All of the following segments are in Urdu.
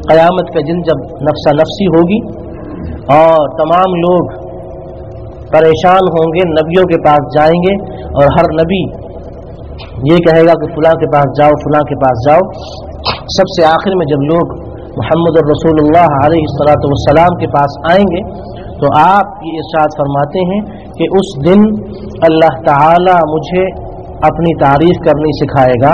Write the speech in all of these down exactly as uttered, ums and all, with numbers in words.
क़यामत के दिन जब नफ्सा नफ्सी होगी और तमाम लोग परेशान होंगे, नबियों के पास जाएंगे और हर नबी ये कहेगा कि फ़लाँ के पास जाओ, फ़लाँ के पास जाओ। सबसे आखिर में जब लोग मुहम्मद रसूलुल्लाह अलैहिस्सलातु वस्सलाम के पास आएंगे तो आप ये इरशाद फरमाते हैं कि उस दिन अल्लाह ताला मुझे अपनी तारीफ करनी सिखाएगा।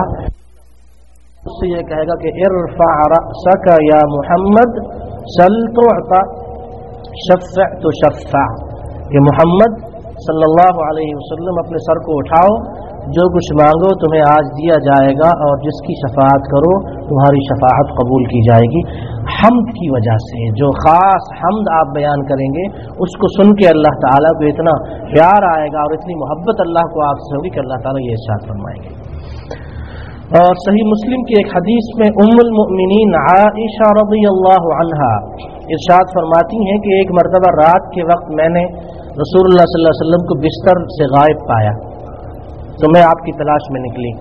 उससे यह कहेगा कि इरफ़ा रअसक या मुहम्मद सल तुअता शफ़अ तुशफ़अ, कि मुहम्मद सल्लल्लाहु अलैहि वसल्लम अपने सर को उठाओ, जो कुछ मांगो तुम्हें आज दिया जाएगा और जिसकी शफाअत करो तुम्हारी शफाअत कबूल की जाएगी। हम्द की वजह से जो ख़ास हम्द आप बयान करेंगे उसको सुन के अल्लाह ताला को इतना प्यार आएगा और इतनी मोहब्बत अल्लाह को आपसे होगी कि अल्लाह ताला ये इरशाद फरमाएंगे। और सही मुस्लिम की एक हदीस में उम्मुल मुमिनीन आइशा रज़ियल्लाहु अन्हा इरशाद फरमाती हैं कि एक मरतबा रात के वक्त मैंने रसूलुल्लाह सल्लल्लाहु अलैहि वसल्लम को बिस्तर से गायब पाया तो मैं आपकी तलाश में निकली।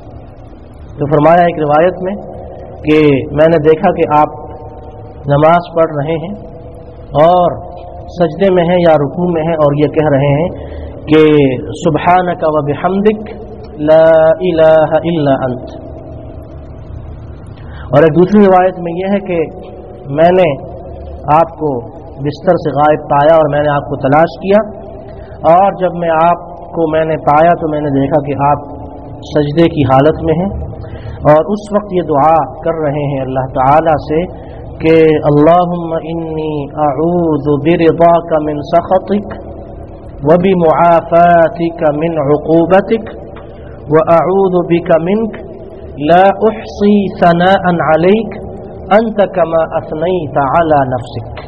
तो फरमाया एक रिवायत में कि मैंने देखा कि आप नमाज पढ़ रहे हैं और सजदे में हैं या रुकू में हैं और ये कह रहे हैं कि सुब्हानका व बिहम्दिक ला इलाहा इल्ला अंत। और एक दूसरी रिवायत में यह है कि मैंने आपको बिस्तर से गायब पाया और मैंने आपको तलाश किया और जब मैं आपको मैंने पाया तो मैंने देखा कि आप सजदे की हालत में हैं और उस वक्त ये दुआ कर रहे हैं अल्लाह ताला से कि अल्लाहुम्मा इन्नी अऊज़ु बिरिदाका मिन सख़तिक व बिमुआफ़ातिका मिन उक़ूबतिक व अऊज़ु बिका मिनक ला उहसी सनाअन अलैक अंत कमा असनैत अला नफ्सिक।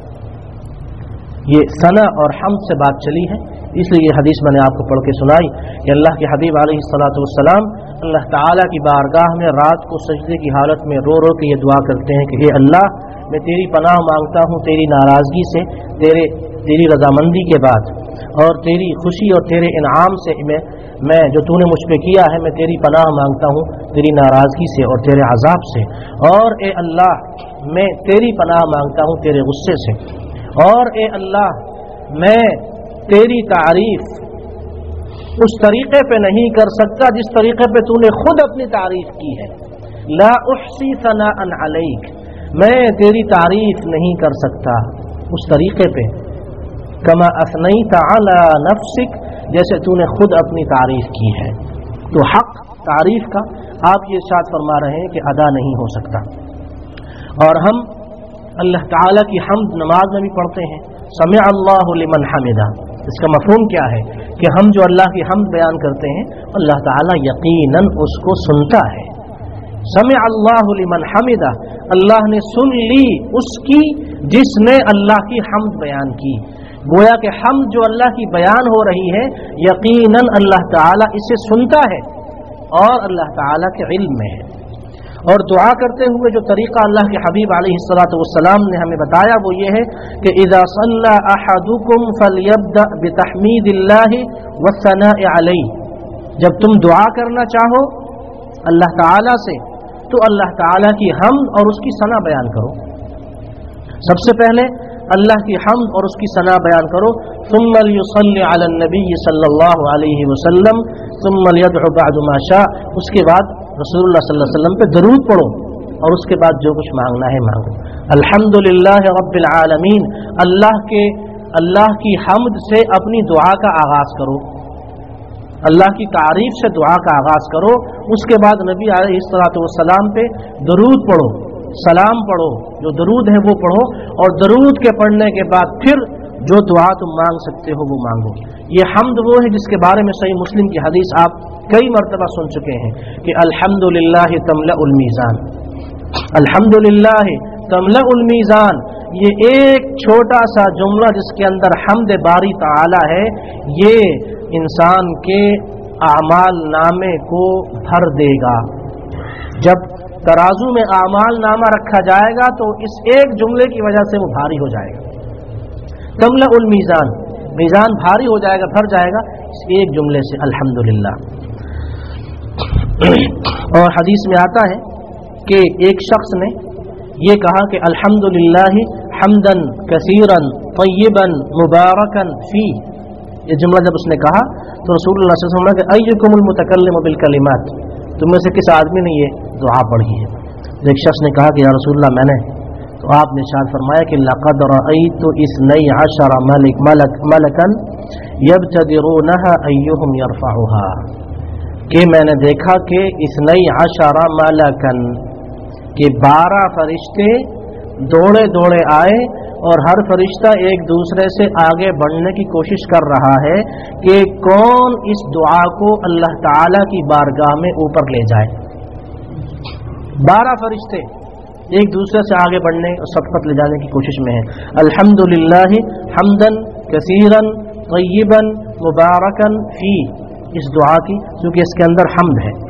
ये सना और हम्द से बात चली है, इसलिए ये हदीस मैंने आपको पढ़ के सुनाई कि अल्लाह के हबीब अलैहिस्सलातु वस्सलाम अल्लाह ताला की बारगाह में रात को सजदे की हालत में रो रो के ये दुआ करते हैं कि हे अल्लाह, मैं तेरी पनाह मांगता हूँ तेरी नाराज़गी से, तेरे तेरी रजामंदी के बाद और तेरी खुशी और तेरे इनाम से मैं मैं जो तूने मुझ पे किया है मैं तेरी पनाह मांगता हूँ तेरी नाराज़गी से और तेरे अजाब से। और ए अल्लाह, मैं तेरी पनाह मांगता हूँ तेरे गुस्से से। और ए अल्लाह, मैं तेरी तारीफ उस तरीक़े पे नहीं कर सकता जिस तरीक़े पे तूने खुद अपनी तारीफ की है। ला उहसी सनाअन अलैक, मैं तेरी तारीफ नहीं कर सकता उस तरीक़े पे कमा असनैत अला नफ्सिक, जैसे तूने खुद अपनी तारीफ की है। तो हक तारीफ का आप ये इरशाद फरमा रहे हैं कि अदा नहीं हो सकता। और हम अल्लाह ताला की हम्द नमाज में भी पढ़ते हैं, समिअ अल्लाहु लिमन हमिदा। इसका मफ़हूम क्या है कि हम जो अल्लाह की हम्द बयान करते हैं अल्लाह ताला यकीनन उसको सुनता है। समिअ अल्लाहु लिमन हमिदा, अल्लाह ने सुन ली उसकी जिसने अल्लाह की हम्द बयान की। गोया कि हम्द जो अल्लाह की बयान हो रही है यकीनन अल्लाह ताला इसे सुनता है और अल्लाह ताला के इल्म में है। और दुआ करते हुए जो तरीक़ा अल्लाह के हबीब अलैहिस्सलातु वस्सलाम ने हमें बताया वो ये है कि इज़ा सल्ला अहदुकुम फलयब्दा बितहमीदिल्लाहि वस्सनाइ अलैहि, जब तुम दुआ करना चाहो अल्लाह ताला से तो अल्लाह ताला की हम्द और उसकी सना बयान करो। सबसे पहले अल्लाह की हम्द और उसकी सना बयान करो। सुम्मा युसल्ली अला नबी सल्लल्लाहु अलैहि वसल्लम सुम्मा यदउ बअद मा शा, उसके बाद रसूलुल्लाह सल्लल्लाहु अलैहि वसल्लम पे दरूद पढ़ो और उसके बाद जो कुछ मांगना है मांगो। अल्हम्दुलिल्लाह रब्बिल आलमीन, अल्लाह के अल्लाह की हम्द से अपनी दुआ का आगाज़ करो, अल्लाह की तारीफ से दुआ का आगाज़ करो। उसके बाद नबी अलैहिस्सलातु वस्सलाम पे दरूद पढ़ो, सलाम पढ़ो, जो दरूद है वो पढ़ो और दरूद के पढ़ने के बाद फिर जो दुआ तुम मांग सकते हो वो मांगो। ये हम्द वो है जिसके बारे में सही मुस्लिम की हदीस आप कई मरतबा सुन चुके हैं कि अल्हम्दुलिल्लाह तमलउल मीज़ान, अल्हम्दुलिल्लाह तमलउल मीज़ान। ये एक छोटा सा जुमला जिसके अंदर हम्द बारी ताला है, ये इंसान के आमाल नामे को भर देगा। जब तराजू में आमाल नामा रखा जाएगा तो इस एक जुमले की वजह से वो भारी हो जाएगा। तमलउल मीज़ान, मीज़ान भारी हो जाएगा, भर जाएगा इस एक जुमले से अल्हम्दुलिल्लाह। और हदीस में आता है कि एक शख्स ने یہ کہا کہ الحمدللہ حمدن کثیرن طیبن مبارکن فی، یہ جملہ جب اس نے کہا تو رسول اللہ صلی اللہ علیہ وسلم نے کہا ایکم المتکلم بالکلمات، تم میں سے کس آدمی نے یہ دعا پڑھی ہے؟ ایک شخص نے کہا کہ یا رسول اللہ میں نے، تو آپ نے ارشاد فرمایا کہ لقد رأیت اثنی عشر ملک ملک ملکا یبتدرونها ایہم یرفعها، کہ میں نے دیکھا کہ اثنی عشر ملکن، کہ بارہ فرشتے دوڑے دوڑے آئے اور ہر فرشتہ ایک دوسرے سے آگے بڑھنے کی کوشش کر رہا ہے کہ کون اس دعا کو اللہ تعالی کی بارگاہ میں اوپر لے جائے۔ بارہ فرشتے ایک دوسرے سے آگے بڑھنے اور سبقت لے جانے کی کوشش میں ہیں۔ الحمدللہ حمدن کثیرن طیبن مبارکن فی، اس دعا کی کیونکہ اس کے اندر حمد ہے۔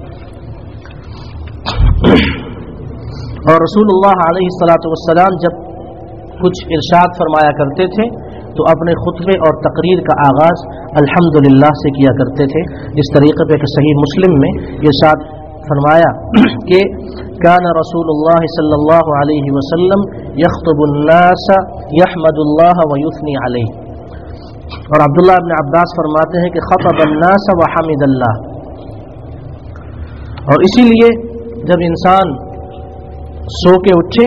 اور رسول اللہ علیہ الصلوۃ والسلام جب کچھ ارشاد فرمایا کرتے تھے تو اپنے خطبے اور تقریر کا آغاز الحمدللہ سے کیا کرتے تھے۔ اس طریقے پہ کہ صحیح مسلم میں ارشاد فرمایا کہ کان رسول اللہ صلی اللہ علیہ وسلم یخطب الناس یحمد اللہ ویثنی علیہ، اور عبداللہ ابن عباس فرماتے ہیں کہ خطب الناس وحمد اللہ۔ اور اسی لیے جب انسان سو کے اٹھے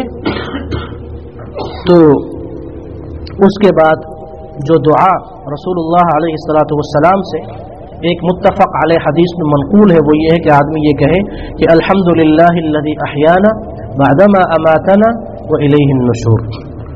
تو اس کے بعد جو دعا رسول اللہ علیہ الصلوۃ والسلام سے ایک متفق علیہ حدیث میں منقول ہے وہ یہ ہے کہ آدمی یہ کہے کہ الحمدللہ الذی احیانا بعدما اماتنا والیہ النشور۔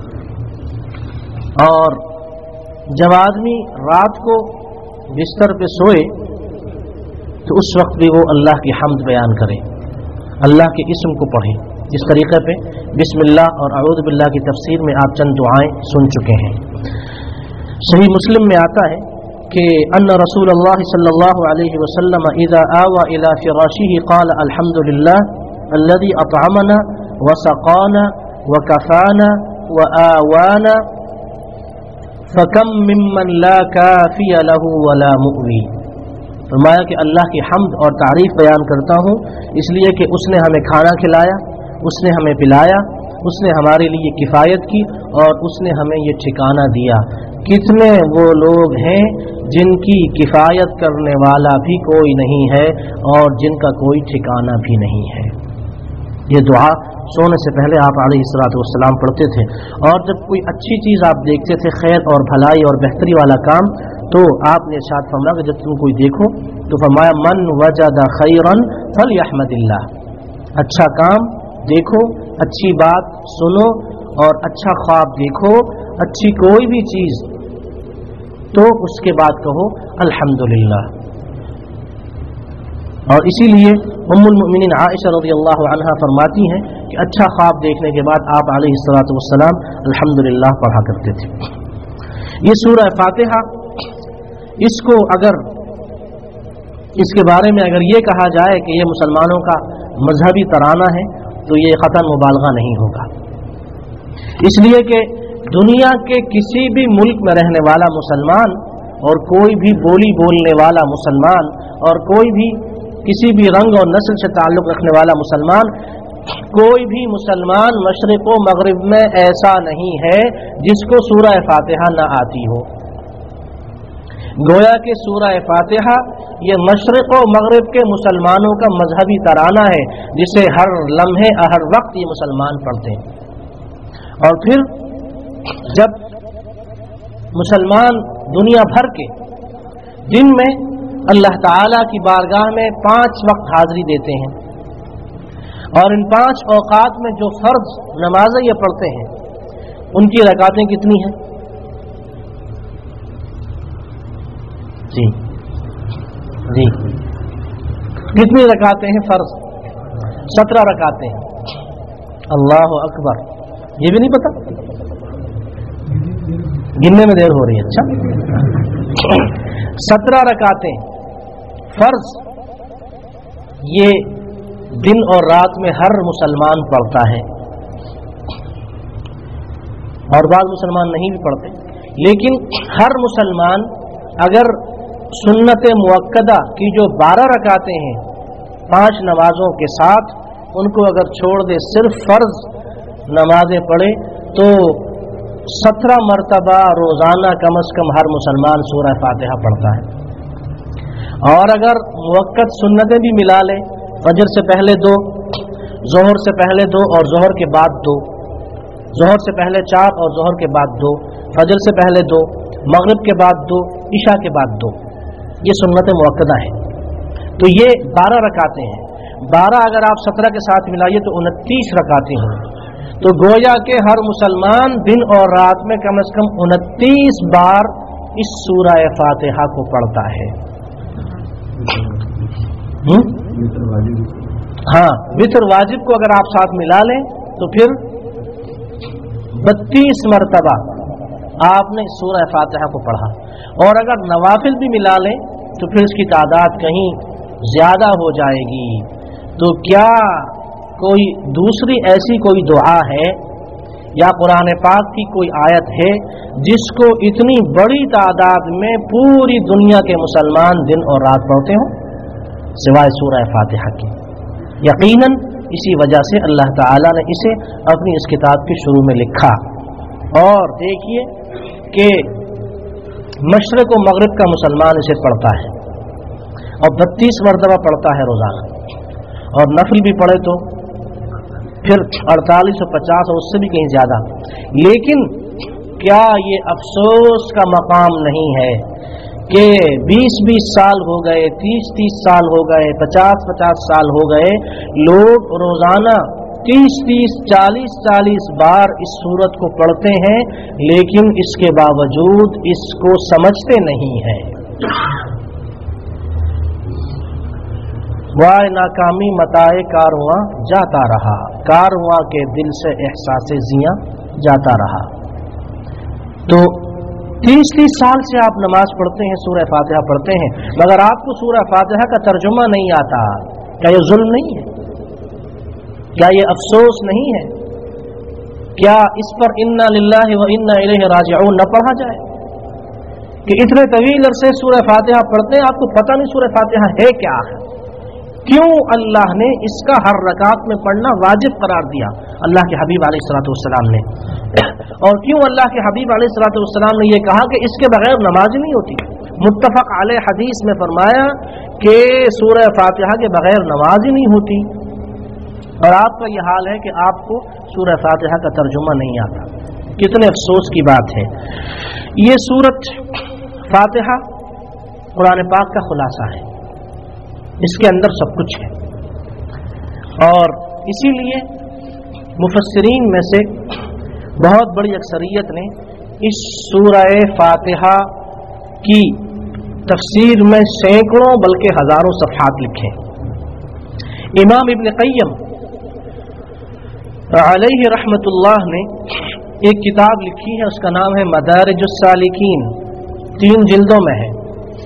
اور جب آدمی رات کو بستر پہ سوئے تو اس وقت بھی وہ اللہ کی حمد بیان کرے، اللہ کے اسم کو پڑھے۔ جس طریقے پہ بسم اللہ اور اعوذ باللہ کی تفسیر میں آپ چند دعائیں سن چکے ہیں۔ صحیح مسلم میں آتا ہے کہ ان رسول اللہ صلی اللہ علیہ وسلم اذا آوى الى فراشه قال الحمد للہ الذي اطعمنا وسقانا وكفانا وآوانا فكم ممن لا كافي له ولا مؤوي۔ فرمایا کہ اللہ کی حمد اور تعریف بیان کرتا ہوں اس لیے کہ اس نے ہمیں کھانا کھلایا، اس نے ہمیں پلایا، اس نے ہمارے لیے کفایت کی اور اس نے ہمیں یہ ٹھکانہ دیا۔ کتنے وہ لوگ ہیں جن کی کفایت کرنے والا بھی کوئی نہیں ہے اور جن کا کوئی ٹھکانہ بھی نہیں ہے۔ یہ دعا سونے سے پہلے آپ علیہ الصلوۃ والسلام پڑھتے تھے، اور جب کوئی اچھی چیز آپ دیکھتے تھے، خیر اور بھلائی اور بہتری والا کام، تو آپ نے ارشاد فرمایا کہ جب تم کوئی دیکھو تو فرمایا من وجد خیرا فلیحمد اللہ، اچھا کام دیکھو، اچھی بات سنو اور اچھا خواب دیکھو، اچھی کوئی بھی چیز تو اس کے بعد کہو الحمدللہ۔ اور اسی لیے ام المؤمنین عائشہ رضی اللہ عنہا فرماتی ہیں کہ اچھا خواب دیکھنے کے بعد آپ علیہ الصلوۃ والسلام الحمدللہ پڑھا کرتے تھے۔ یہ سورہ فاتحہ، اس کو اگر اس کے بارے میں اگر یہ کہا جائے کہ یہ مسلمانوں کا مذہبی ترانہ ہے تو یہ قطعاً مبالغہ نہیں ہوگا، اس لیے کہ دنیا کے کسی بھی ملک میں رہنے والا مسلمان اور کوئی بھی بولی بولنے والا مسلمان اور کوئی بھی کسی بھی رنگ اور نسل سے تعلق رکھنے والا مسلمان، کوئی بھی مسلمان مشرق و مغرب میں ایسا نہیں ہے جس کو سورہ فاتحہ نہ آتی ہو۔ گویا کہ سورہ فاتحہ یہ مشرق و مغرب کے مسلمانوں کا مذہبی ترانہ ہے جسے ہر لمحے ہر وقت یہ مسلمان پڑھتے ہیں۔ اور پھر جب مسلمان دنیا بھر کے دن میں اللہ تعالی کی بارگاہ میں پانچ وقت حاضری دیتے ہیں اور ان پانچ اوقات میں جو فرض نمازیں یہ پڑھتے ہیں ان کی رکعتیں کتنی ہیں؟ جی جی کتنی رکعتیں ہیں فرض؟ سترہ رکعتیں ہیں۔ اللہ اکبر، یہ بھی نہیں پتا؟ گننے میں دیر ہو رہی ہے۔ اچھا، سترہ رکعتیں فرض یہ دن اور رات میں ہر مسلمان پڑھتا ہے، اور بعض مسلمان نہیں بھی پڑھتے، لیکن ہر مسلمان اگر سنت مؤکدہ کی جو بارہ رکعتیں ہیں پانچ نمازوں کے ساتھ ان کو اگر چھوڑ دے، صرف فرض नमाजें पढ़े तो सत्रह मरतबा रोज़ाना कम अज़ कम हर मुसलमान सूरह फातिहा पढ़ता है। और अगर मुवक्कत सुन्नतें भी मिला ले, फजर से पहले दो, ज़ोहर से पहले दो और ज़ोहर के बाद दो, ज़ोहर से पहले चार और ज़ोहर के बाद दो, फजर से पहले दो, मगरिब के बाद दो, इशा के बाद दो, ये सुन्नतें मुअक्कदा हैं। तो ये बारह रकातें हैं। बारह अगर आप सत्रह के साथ मिलाइए तो उनतीस रकातें होंगी। तो गोया के हर मुसलमान दिन और रात में कम से कम उनतीस बार इस सूरह फातिहा को पढ़ता है। हुँ? हाँ, वितर वाजिब को अगर आप साथ मिला लें तो फिर बत्तीस मरतबा आपने सूरह फातिहा को पढ़ा। और अगर नवाफिल भी मिला लें तो फिर इसकी तादाद कहीं ज्यादा हो जाएगी। तो क्या कोई दूसरी ऐसी कोई दुआ है या कुरान पाक की कोई आयत है जिसको इतनी बड़ी तादाद में पूरी दुनिया के मुसलमान दिन और रात पढ़ते हों सिवाय सूरह फातिहा के? यकीनन इसी वजह से अल्लाह ताला ने इसे अपनी इस किताब के शुरू में लिखा। और देखिए कि मशरिक़ व मगरिब का मुसलमान इसे पढ़ता है और बत्तीस मरतबा पढ़ता है रोज़ाना, और नफल भी पढ़े तो फिर अड़तालीस और पचास और उससे भी कहीं ज़्यादा। लेकिन क्या ये अफसोस का मकाम नहीं है कि बीस बीस साल हो गए, तीस तीस साल हो गए, पचास पचास साल हो गए, लोग रोज़ाना तीस तीस चालीस चालीस बार इस सूरत को पढ़ते हैं, लेकिन इसके बावजूद इसको समझते नहीं हैं। वाय नाकामी मताए कारवां जाता रहा, कारवां के दिल से एहसास जियां जाता रहा। तो तीस तीस साल से आप नमाज पढ़ते हैं, सूरह फातिहा पढ़ते हैं, मगर आपको सूरह फातिहा का तर्जुमा नहीं आता। क्या ये जुल्म नहीं है? क्या ये अफसोस नहीं है? क्या इस पर इन्ना लिल्लाहि व इन्ना इलैहि राजिऊन न पढ़ा जाए कि इतने तवील अरसे सूरह फातिहा पढ़ते हैं, आपको पता नहीं सूरह फातिहा है क्या है? क्यों अल्लाह ने इसका हर रकात में पढ़ना वाजिब करार दिया अल्लाह के हबीब अलैहिस्सलातु वस्सलाम ने? और क्यों अल्लाह के हबीब अलैहिस्सलातु वस्सलाम ने यह कहा कि इसके बगैर नमाज नहीं होती? मुत्तफक अलैह हदीस में फरमाया कि सूरह फातिहा के बगैर नमाज ही नहीं होती। और आपका यह हाल है कि आपको सूरह फातिहा का तर्जुमा नहीं आता। कितने अफसोस की बात है। ये सूरत फातिहा कुरान पाक का खुलासा है, इसके अंदर सब कुछ है। और इसीलिए मुफस्सिरीन में से बहुत बड़ी अक्सरियत ने इस सूरह फातिहा की तफसीर में सैकड़ों बल्कि हजारों सफ़हात लिखे। इमाम इब्न क़य्यम अलैहि रहमतुल्लाह ने एक किताब लिखी है, उसका नाम है मदारिजुस सालिकीन, तीन जिल्दों में है।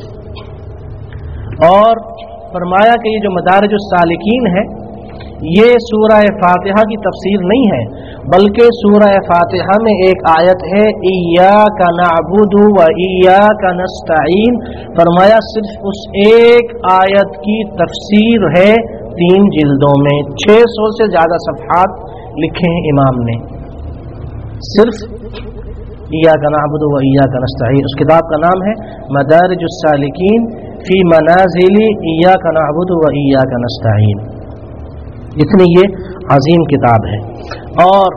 और फरमाया कि ये जो मदारिजुस सालिकीन है ये सूरह फातिहा की तफसीर नहीं है, बल्कि सूरह फातिहा में एक आयत है इय्याका नअबुदु व इय्याका नस्तईन। फरमाया सिर्फ उस एक आयत की तफसीर है तीन जिल्दों में। छह सौ से ज्यादा सफ़हात लिखे हैं इमाम ने सिर्फ इय्याका नअबुदु व इय्याका नस्तईन। उस किताब का नाम है मदारिजुस सालिकीन फी मनाजिली इय्याका नअबुदु व इय्याका नस्तईन। इतनी ये अजीम किताब है। और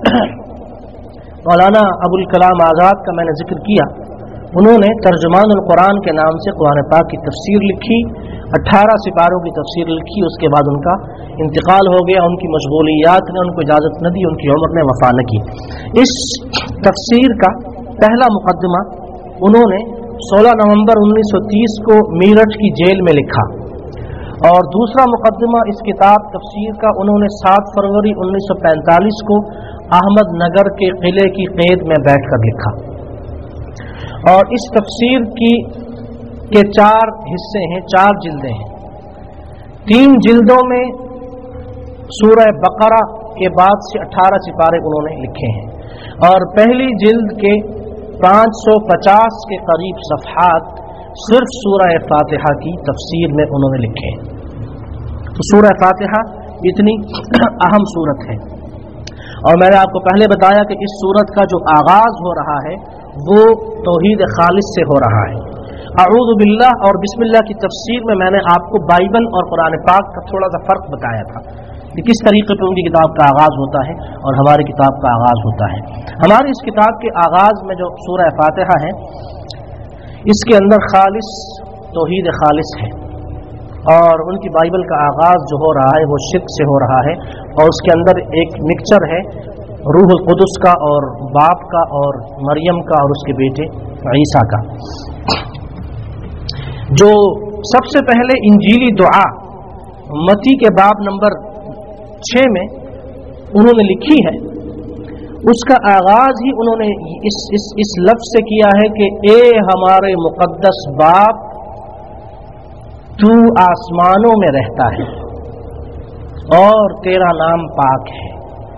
मौलाना अबुल कलाम आज़ाद का मैंने जिक्र किया, उन्होंने तर्जुमानुल कुरान के नाम से कुरान पाक की तफसीर लिखी, अठारह सिपारों की तफसीर लिखी। उसके बाद उनका इंतकाल हो गया, उनकी मशगूलियात ने उनको इजाज़त न दी, उनकी उम्र ने वफा न की। इस तफसीर का पहला मुकदमा उन्होंने सोलह नवंबर उन्नीस सौ तीस को मीरठ की जेल में लिखा, और दूसरा मुकदमा इस किताब तफसीर का उन्होंने सात फरवरी उन्नीस सौ पैंतालीस को अहमदनगर के किले की कैद में बैठकर लिखा। और इस तफसीर की के चार हिस्से हैं, चार जिल्दें हैं। तीन जिल्दों में सूरह बकरा के बाद से अठारह सिपारे उन्होंने लिखे हैं, और पहली जिल्द के पाँच सौ पचास के करीब सफ़हात सिर्फ सूरह फातिहा की तफसीर में उन्होंने लिखे हैं। तो सूरह फातिहा इतनी अहम सूरत है। اور میں نے آپ کو پہلے بتایا کہ اس سورت کا جو آغاز ہو رہا ہے وہ توحید خالص سے ہو رہا ہے. اعوذ باللہ اور بسم اللہ کی تفسیر میں میں نے آپ کو بائبل اور قرآن پاک کا تھوڑا سا فرق بتایا تھا کہ کس طریقے سے ان کی کتاب کا آغاز ہوتا ہے اور ہماری کتاب کا آغاز ہوتا ہے. ہماری اس کتاب کے آغاز میں جو سورہ فاتحہ ہے اس کے اندر خالص توحید خالص ہے، اور ان کی بائبل کا آغاز جو ہو رہا ہے وہ شرک سے ہو رہا ہے، اور اس کے اندر ایک مکسچر ہے روح القدس کا اور باپ کا اور مریم کا اور اس کے بیٹے عیسیٰ کا. جو سب سے پہلے انجیلی دعا متی کے باب نمبر چھ میں انہوں نے لکھی ہے، اس کا آغاز ہی انہوں نے اس, اس, اس لفظ سے کیا ہے کہ اے ہمارے مقدس باپ تو آسمانوں میں رہتا ہے اور تیرا نام پاک ہے.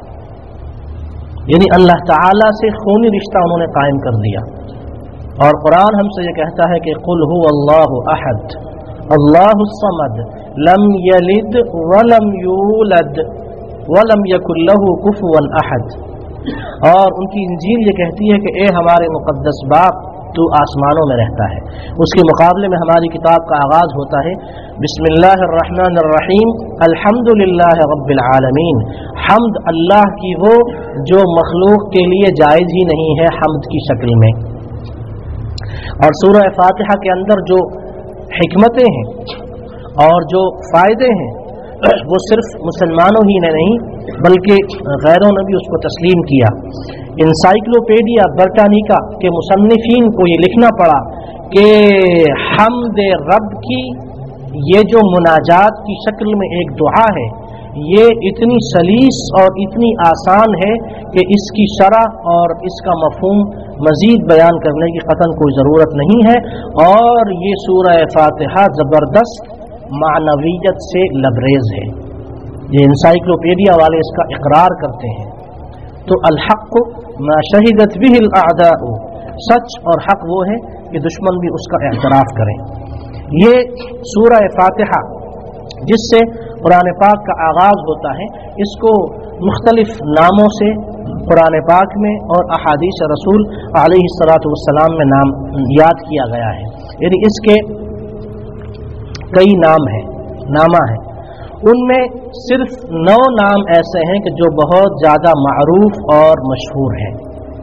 یعنی اللہ تعالی سے خونی رشتہ انہوں نے قائم کر دیا. اور قرآن ہم سے یہ کہتا ہے کہ قل هو اللہ احد اللہ الصمد لم یلد ولم یولد ولم یکن له کفوا احد. اور ان کی انجیل یہ کہتی ہے کہ اے ہمارے مقدس باپ تو آسمانوں میں رہتا ہے. اس کے مقابلے میں ہماری کتاب کا آغاز ہوتا ہے بسم اللہ الرحمن الرحیم الحمد للہ رب العالمین. حمد اللہ کی ہو جو مخلوق کے لیے جائز ہی نہیں ہے حمد کی شکل میں. اور سورہ فاتحہ کے اندر جو حکمتیں ہیں اور جو فائدے ہیں وہ صرف مسلمانوں ہی نے نہیں بلکہ غیروں نے بھی اس کو تسلیم کیا. انسائکلوپیڈیا برٹانیکا کے مصنفین کو یہ لکھنا پڑا کہ حمد رب کی یہ جو مناجات کی شکل میں ایک دعا ہے یہ اتنی سلیس اور اتنی آسان ہے کہ اس کی شرح اور اس کا مفہوم مزید بیان کرنے کی قطعاً کوئی ضرورت نہیں ہے. اور یہ سورہ فاتحہ زبردست معنویت سے لبریز ہے. یہ انسائکلوپیڈیا والے اس کا اقرار کرتے ہیں. تو الحق ما شہدت به الاعداء، سچ اور حق وہ ہے کہ دشمن بھی اس کا اعتراف کریں. یہ سورہ فاتحہ جس سے قرآن پاک کا آغاز ہوتا ہے اس کو مختلف ناموں سے قرآن پاک میں اور احادیث رسول علیہ الصلاۃ والسلام میں نام یاد کیا گیا ہے. یعنی اس کے کئی نام ہیں، نامہ ہیں. ان میں صرف نو نام ایسے ہیں کہ جو بہت زیادہ معروف اور مشہور ہیں.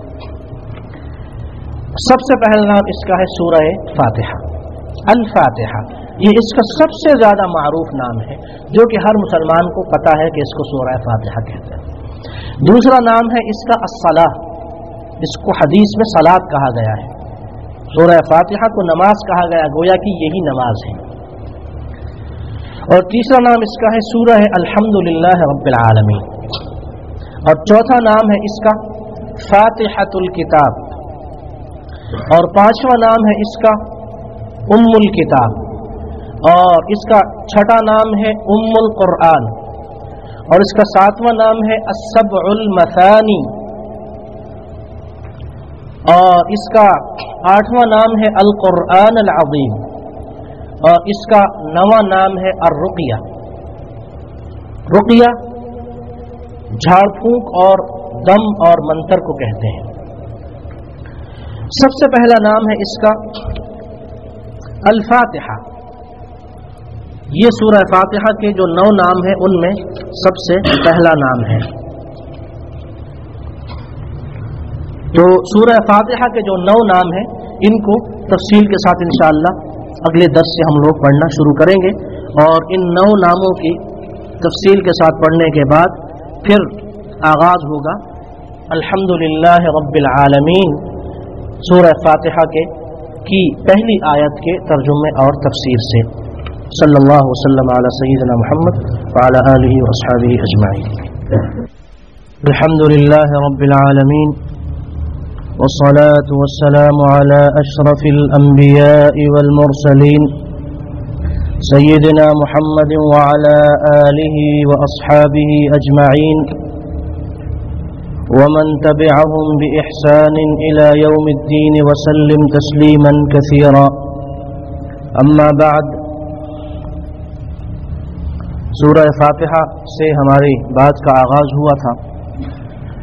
سب سے پہلا نام اس کا ہے سورہ فاتحہ الفاتحہ. یہ اس کا سب سے زیادہ معروف نام ہے جو کہ ہر مسلمان کو پتہ ہے کہ اس کو سورہ فاتحہ کہتے ہیں. دوسرا نام ہے اس کا الصلاۃ، اس کو حدیث میں صلاۃ کہا گیا ہے. سورہ فاتحہ کو نماز کہا گیا، گویا کہ یہی نماز ہے. اور تیسرا نام اس کا ہے سورہ الحمد للہ رب العالمین. اور چوتھا نام ہے اس کا فاتحۃ الکتاب. اور پانچواں نام ہے اس کا ام الکتاب. اور اس کا چھٹا نام ہے ام القرآن. اور اس کا ساتواں نام ہے السبع المثانی. اور اس کا آٹھواں نام ہے القرآن العظیم. اور اس کا نواں نام ہے الرقیہ. رقیہ جھاڑ پھونک اور دم اور منتر کو کہتے ہیں. سب سے پہلا نام ہے اس کا الفاتحہ. یہ سورہ فاتحہ کے جو نو نام ہیں ان میں سب سے پہلا نام ہے. تو سورہ فاتحہ کے جو نو نام ہیں ان کو تفصیل کے ساتھ انشاءاللہ اگلے درس سے ہم لوگ پڑھنا شروع کریں گے. اور ان نو ناموں کی تفصیل کے ساتھ پڑھنے کے بعد پھر آغاز ہوگا الحمد للہ رب العالمین سورہ فاتحہ کے کی پہلی آیت کے ترجمے اور تفسیر سے. صلی اللہ وسلم علی سیدنا محمد وعلی آلہ واصحابہ اجمعین. الحمد للہ رب العالمین والصلاة والسلام على أشرف الأنبياء والمرسلين سيدنا محمد وعلى آله وأصحابه أجمعين ومن تبعهم بإحسان إلى يوم الدين وسلم تسليما كثيرا. أما بعد، سورہ فاتحہ سے ہماری بات کا آغاز ہوا تھا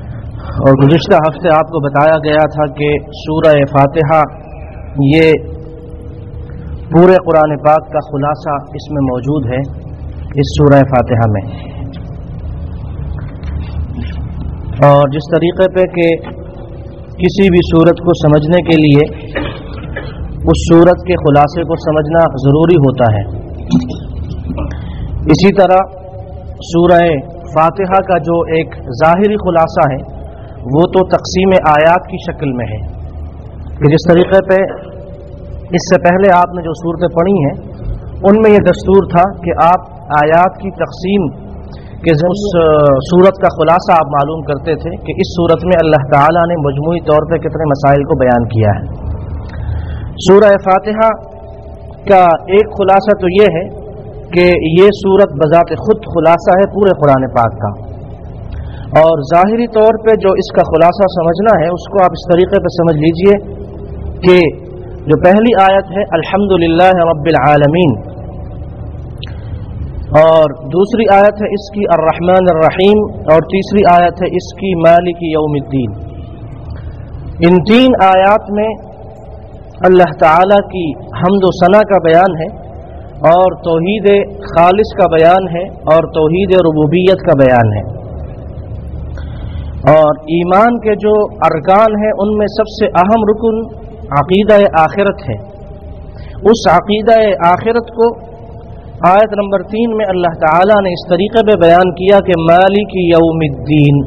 اور گزشتہ ہفتے آپ کو بتایا گیا تھا کہ سورہ فاتحہ یہ پورے قرآن پاک کا خلاصہ اس میں موجود ہے، اس سورہ فاتحہ میں. اور جس طریقے پہ کہ کسی بھی صورت کو سمجھنے کے لیے اس صورت کے خلاصے کو سمجھنا ضروری ہوتا ہے، اسی طرح سورہ فاتحہ کا جو ایک ظاہری خلاصہ ہے وہ تو تقسیم آیات کی شکل میں ہے کہ جس طریقے پہ اس سے پہلے آپ نے جو صورتیں پڑھی ہیں ان میں یہ دستور تھا کہ آپ آیات کی تقسیم کہ اس صورت کا خلاصہ آپ معلوم کرتے تھے کہ اس صورت میں اللہ تعالیٰ نے مجموعی طور پہ کتنے مسائل کو بیان کیا ہے. سورہ فاتحہ کا ایک خلاصہ تو یہ ہے کہ یہ صورت بذات خود خلاصہ ہے پورے قرآن پاک کا، اور ظاہری طور پہ جو اس کا خلاصہ سمجھنا ہے اس کو آپ اس طریقے پہ سمجھ لیجئے کہ جو پہلی آیت ہے الحمدللہ رب العالمین، اور دوسری آیت ہے اس کی الرحمن الرحیم، اور تیسری آیت ہے اس کی مالک یوم الدین. ان تین آیات میں اللہ تعالی کی حمد و ثنا کا بیان ہے، اور توحید خالص کا بیان ہے، اور توحید ربوبیت کا بیان ہے. اور ایمان کے جو ارکان ہیں ان میں سب سے اہم رکن عقیدہ آخرت ہے. اس عقیدہ آخرت کو آیت نمبر تین میں اللہ تعالیٰ نے اس طریقے پہ بیان کیا کہ مالک یوم الدین.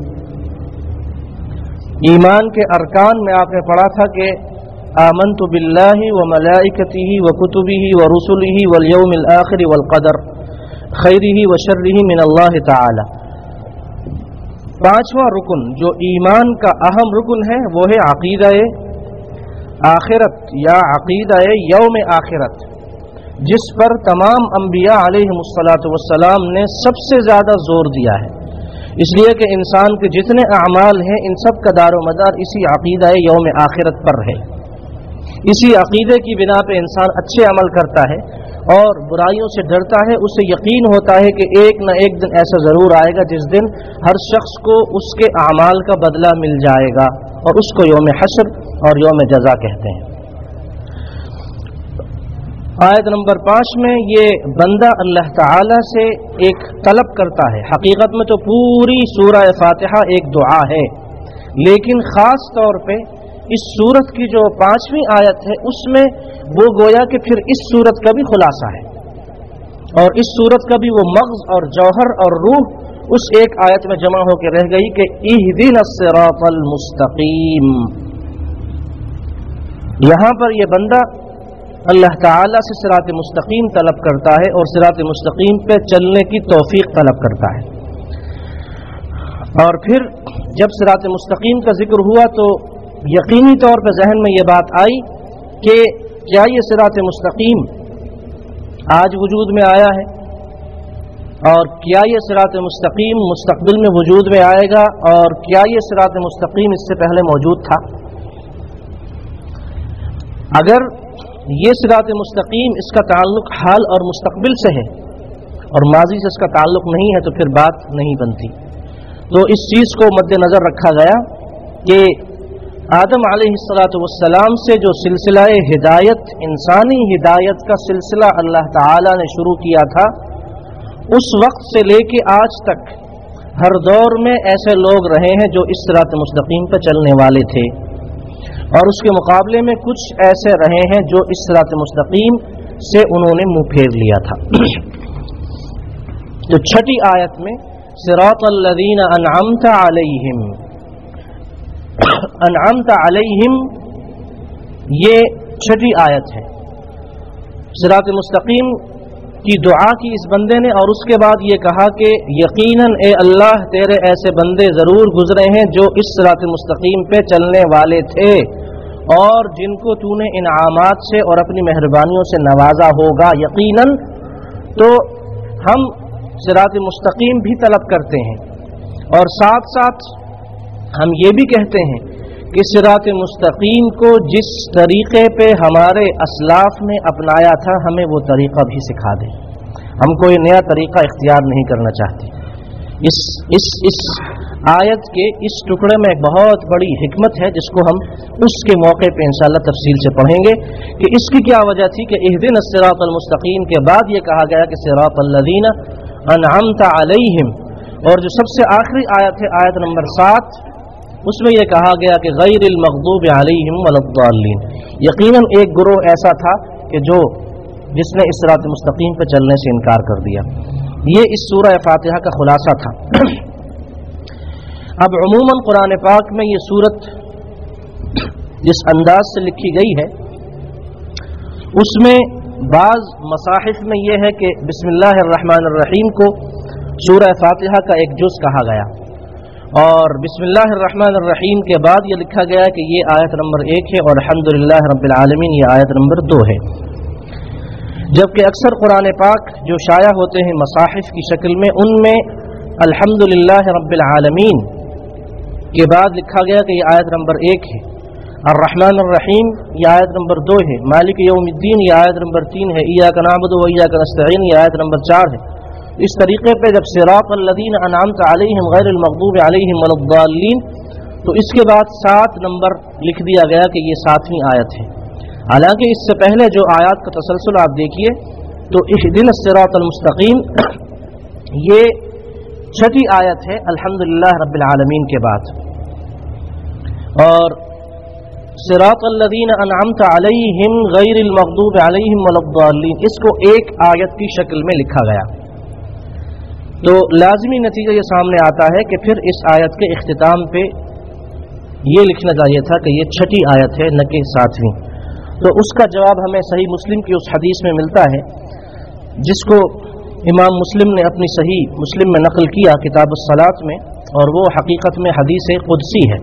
ایمان کے ارکان میں آپ نے پڑھا تھا کہ آمنت باللہ و ملائکتہ و کتبہ و رسلہ والیوم الآخر والقدر خیرہ و شرہ من اللہ تعالی. پانچواں رکن جو ایمان کا اہم رکن ہے وہ ہے عقیدہ آخرت یا عقیدہ یوم آخرت، جس پر تمام انبیاء علیہم الصلاۃ والسلام نے سب سے زیادہ زور دیا ہے، اس لیے کہ انسان کے جتنے اعمال ہیں ان سب کا دار و مدار اسی عقیدہ یوم آخرت پر ہے. اسی عقیدے کی بنا پہ انسان اچھے عمل کرتا ہے اور برائیوں سے ڈرتا ہے. اسے یقین ہوتا ہے کہ ایک نہ ایک دن ایسا ضرور آئے گا جس دن ہر شخص کو اس کے اعمال کا بدلہ مل جائے گا، اور اس کو یوم حشر اور یوم جزا کہتے ہیں. آیت نمبر پانچ میں یہ بندہ اللہ تعالی سے ایک طلب کرتا ہے. حقیقت میں تو پوری سورہ فاتحہ ایک دعا ہے، لیکن خاص طور پہ اس سورت کی جو پانچویں آیت ہے اس میں وہ گویا کہ پھر اس سورت کا بھی خلاصہ ہے، اور اس سورت کا بھی وہ مغز اور جوہر اور روح اس ایک آیت میں جمع ہو کے رہ گئی کہ اہدنا الصراط المستقیم. یہاں پر یہ بندہ اللہ تعالیٰ سے صراط مستقیم طلب کرتا ہے اور صراط مستقیم پہ چلنے کی توفیق طلب کرتا ہے. اور پھر جب صراط مستقیم کا ذکر ہوا تو یقینی طور پہ ذہن میں یہ بات آئی کہ کیا یہ صراط مستقیم آج وجود میں آیا ہے، اور کیا یہ صراط مستقیم مستقبل میں وجود میں آئے گا، اور کیا یہ صراط مستقیم اس سے پہلے موجود تھا. اگر یہ صراط مستقیم اس کا تعلق حال اور مستقبل سے ہے اور ماضی سے اس کا تعلق نہیں ہے تو پھر بات نہیں بنتی. تو اس چیز کو مد نظر رکھا گیا کہ آدم علیہ الصلاۃ والسلام سے جو سلسلہ ہدایت، انسانی ہدایت کا سلسلہ اللہ تعالی نے شروع کیا تھا، اس وقت سے لے کے آج تک ہر دور میں ایسے لوگ رہے ہیں جو اس صراط مستقیم پہ چلنے والے تھے، اور اس کے مقابلے میں کچھ ایسے رہے ہیں جو اس صراط مستقیم سے انہوں نے منہ پھیر لیا تھا. تو چھٹی آیت میں صراط الذین انعمت علیہم، انعمت علیہم یہ چھٹی آیت ہے. صراط مستقیم کی دعا کی اس بندے نے، اور اس کے بعد یہ کہا کہ یقیناً اے اللہ تیرے ایسے بندے ضرور گزرے ہیں جو اس صراط مستقیم پہ چلنے والے تھے اور جن کو تو نے انعامات سے اور اپنی مہربانیوں سے نوازا ہوگا. یقیناً تو ہم صراط مستقیم بھی طلب کرتے ہیں، اور ساتھ ساتھ ہم یہ بھی کہتے ہیں کہ صراط مستقیم کو جس طریقے پہ ہمارے اسلاف نے اپنایا تھا ہمیں وہ طریقہ بھی سکھا دیں. ہم کوئی نیا طریقہ اختیار نہیں کرنا چاہتے. اس اس اس آیت کے اس ٹکڑے میں ایک بہت بڑی حکمت ہے جس کو ہم اس کے موقع پہ انشاءاللہ تفصیل سے پڑھیں گے کہ اس کی کیا وجہ تھی کہ اہدنا الصراط المستقیم کے بعد یہ کہا گیا کہ صراط الذین انعمت علیہم، اور جو سب سے آخری آیت ہے آیت نمبر سات، اس میں یہ کہا گیا کہ غیر المغضوب علیہم ولا الضالین، یقیناً ایک گروہ ایسا تھا کہ جو جس نے اس صراط مستقیم پہ چلنے سے انکار کر دیا۔ یہ اس سورہ فاتحہ کا خلاصہ تھا۔ اب عموماً قرآن پاک میں یہ سورت جس انداز سے لکھی گئی ہے اس میں بعض مصاحف میں یہ ہے کہ بسم اللہ الرحمن الرحیم کو سورہ فاتحہ کا ایک جز کہا گیا، اور بسم اللہ الرحمن الرحیم کے بعد یہ لکھا گیا کہ یہ آیت نمبر ایک ہے اور الحمدللہ رب العالمین یہ آیت نمبر دو ہے، جبکہ اکثر قرآن پاک جو شائع ہوتے ہیں مصاحف کی شکل میں ان میں الحمدللہ رب العالمین کے بعد لکھا گیا کہ یہ آیت نمبر ایک ہے، الرحمن الرحیم یہ آیت نمبر دو ہے، مالک یوم الدین یہ آیت نمبر تین ہے، ایاک نعبد و ایاک نستعین یہ آیت نمبر چار ہے۔ اس طریقے پہ جب صراط الذین انعمت علیہم غیر المغضوب علیہم ولا الضالین تو اس کے بعد سات نمبر لکھ دیا گیا کہ یہ ساتویں آیت ہے، حالانکہ اس سے پہلے جو آیات کا تسلسل آپ دیکھیے تو اہدنا الصراط المستقیم یہ چھٹی آیت ہے الحمدللہ رب العالمین کے بعد، اور صراط الذین انعمت علیہم غیر المغضوب علیہم ولا الضالین اس کو ایک آیت کی شکل میں لکھا گیا، تو لازمی نتیجہ یہ سامنے آتا ہے کہ پھر اس آیت کے اختتام پہ یہ لکھنا چاہیے تھا کہ یہ چھٹی آیت ہے نہ کہ ساتویں، تو اس کا جواب ہمیں صحیح مسلم کی اس حدیث میں ملتا ہے جس کو امام مسلم نے اپنی صحیح مسلم میں نقل کیا کتاب الصلاۃ میں، اور وہ حقیقت میں حدیث قدسی ہے۔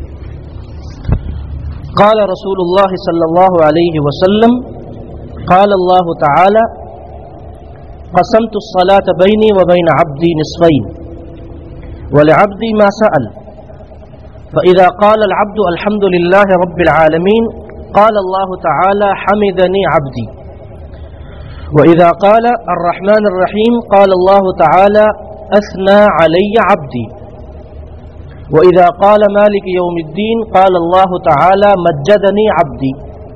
قال رسول اللہ صلی اللہ علیہ وسلم قال اللہ تعالی قسمت الصلاة بینی و بین عبدی نصفین ولعبدی ما سأل فإذا قال العبد الحمد للہ رب العالمین قال اللہ تعالی حمدنی عبدی، وإذا قال الرحمن الرحیم قال اللہ تعالی اثنى علی عبدی، وإذا قال مالک یوم الدین قال اللہ تعالی مجدنی عبدی،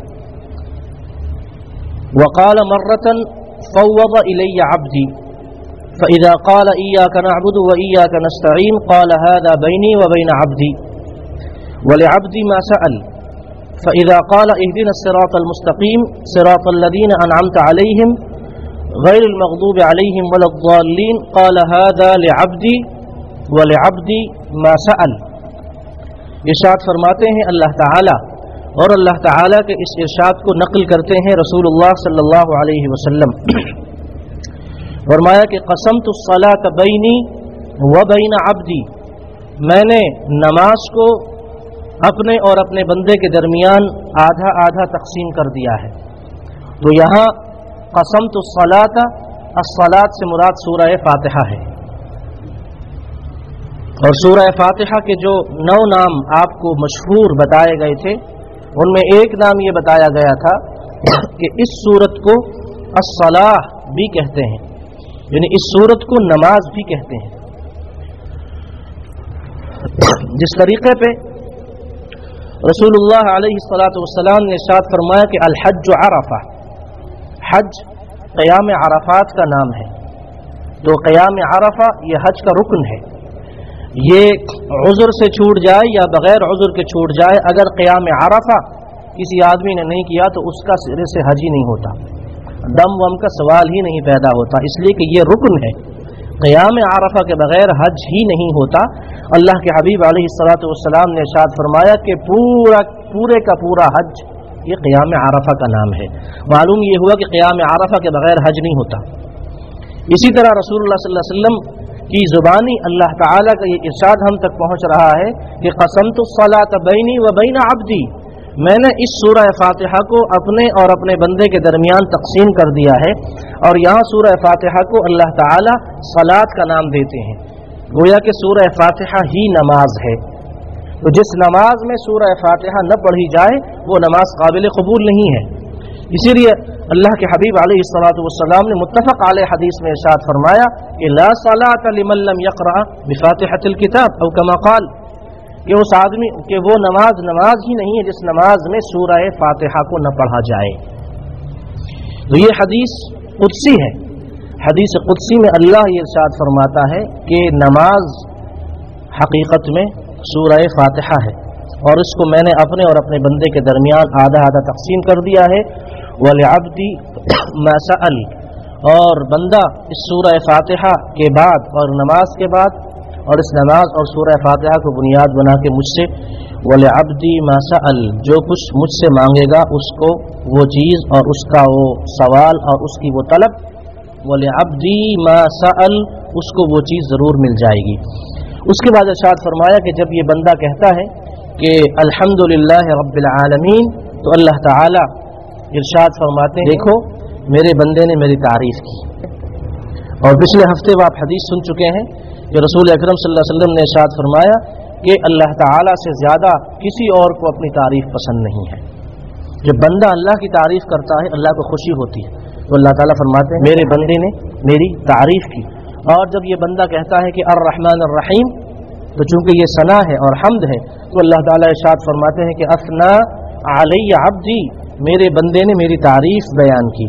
وقال مرة فوض إلی عبدی، فإذا قال إياك نعبد وإياك نستعين قال هذا بيني وبين عبدي ولعبدي ما سأل، فإذا قال اهدنا الصراط المستقيم صراط الذين أنعمت عليهم غير المغضوب عليهم ولا الضالين قال هذا لعبدي ولعبدي ما سأل۔ ارشاد فرماتے ہیں اللہ تعالی، اور اللہ تعالی کے اس ارشاد کو نقل کرتے ہیں رسول اللہ صلی اللہ علیہ وسلم، فرمایا کہ قسمت الصلاۃ بینی و بین عبدی، میں نے نماز کو اپنے اور اپنے بندے کے درمیان آدھا آدھا تقسیم کر دیا ہے، تو یہاں قسمت الصلاۃ، الصلاۃ سے مراد سورہ فاتحہ ہے، اور سورہ فاتحہ کے جو نو نام آپ کو مشہور بتائے گئے تھے ان میں ایک نام یہ بتایا گیا تھا کہ اس سورت کو الصلاۃ بھی کہتے ہیں، یعنی اس سورت کو نماز بھی کہتے ہیں۔ جس طریقے پہ رسول اللہ علیہ الصلاۃ والسلام نے ارشاد فرمایا کہ الحج عرفہ، حج قیام عرفات کا نام ہے، تو قیام عرفہ یہ حج کا رکن ہے، یہ عذر سے چھوٹ جائے یا بغیر عذر کے چھوٹ جائے، اگر قیام عرفہ کسی آدمی نے نہیں کیا تو اس کا سرے سے حج ہی نہیں ہوتا، دم وم کا سوال ہی نہیں پیدا ہوتا، اس لیے کہ یہ رکن ہے، قیام عرفہ کے بغیر حج ہی نہیں ہوتا۔ اللہ کے حبیب علیہ الصلاۃ والسلام نے ارشاد فرمایا کہ پورا پورے کا پورا حج یہ قیام عرفہ کا نام ہے، معلوم یہ ہوا کہ قیام عرفہ کے بغیر حج نہیں ہوتا۔ اسی طرح رسول اللہ صلی اللہ علیہ وسلم کی زبانی اللہ تعالیٰ کا یہ ارشاد ہم تک پہنچ رہا ہے کہ قسمت الصلاۃ بینی و بین عبدی، میں نے اس سورہ فاتحہ کو اپنے اور اپنے بندے کے درمیان تقسیم کر دیا ہے، اور یہاں سورہ فاتحہ کو اللہ تعالیٰ صلاۃ کا نام دیتے ہیں، گویا کہ سورہ فاتحہ ہی نماز ہے، تو جس نماز میں سورہ فاتحہ نہ پڑھی جائے وہ نماز قابل قبول نہیں ہے۔ اسی لیے اللہ کے حبیب علیہ الصلوۃ والسلام نے متفق علیہ حدیث میں ارشاد فرمایا کہ لا صلاۃ لمن لم یقرأ بفاتحۃ الکتاب او کما قال، کہ اس آدمی کہ وہ نماز نماز ہی نہیں ہے جس نماز میں سورہ فاتحہ کو نہ پڑھا جائے۔ تو یہ حدیث قدسی ہے، حدیث قدسی میں اللہ یہ ارشاد فرماتا ہے کہ نماز حقیقت میں سورہ فاتحہ ہے، اور اس کو میں نے اپنے اور اپنے بندے کے درمیان آدھا آدھا تقسیم کر دیا ہے۔ وَلِعَبْدِ مَا سَأَلَ، اور بندہ اس سورہ فاتحہ کے بعد اور نماز کے بعد اور اس نماز اور سورہ فاتحہ کو بنیاد بنا کے مجھ سے وَلِعَبْدِ مَا سَأَلَ، جو کچھ مجھ سے مانگے گا اس کو وہ چیز اور اس کا وہ سوال اور اس کی وہ طلب، وَلِعَبْدِ مَا سَأَلَ، اس کو وہ چیز ضرور مل جائے گی۔ اس کے بعد ارشاد فرمایا کہ جب یہ بندہ کہتا ہے کہ الحمدللہ رب العالمین، تو اللہ تعالی ارشاد فرماتے ہیں دیکھو میرے بندے نے میری تعریف کی۔ اور پچھلے ہفتے وہ آپ حدیث سن چکے ہیں کہ رسول اکرم صلی اللہ علیہ وسلم نے ارشاد فرمایا کہ اللہ تعالی سے زیادہ کسی اور کو اپنی تعریف پسند نہیں ہے۔ جب بندہ اللہ کی تعریف کرتا ہے اللہ کو خوشی ہوتی ہے، تو اللہ تعالیٰ فرماتے ہیں میرے بندے نے میری تعریف کی۔ اور جب یہ بندہ کہتا ہے کہ الرحمن الرحیم، تو چونکہ یہ ثنا ہے اور حمد ہے، تو اللہ تعالیٰ ارشاد فرماتے ہیں کہ اثنا علی عبدی، میرے بندے نے میری تعریف بیان کی۔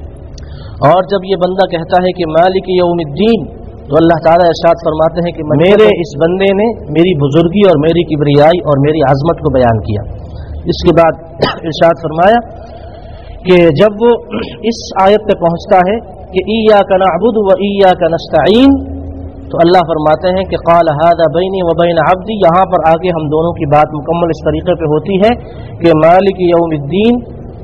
اور جب یہ بندہ کہتا ہے کہ مالک یوم الدین، تو اللہ تعالیٰ ارشاد فرماتے ہیں کہ میرے اس بندے نے میری بزرگی اور میری کبریائی اور میری عظمت کو بیان کیا۔ اس کے بعد ارشاد فرمایا کہ جب وہ اس آیت پہ پہنچتا ہے کہ ایاک نعبد و ایاک نستعین، تو اللہ فرماتے ہیں کہ قال ھذا بینی و بین عبدی، یہاں پر آگے ہم دونوں کی بات مکمل اس طریقے پہ ہوتی ہے کہ مالک یوم الدین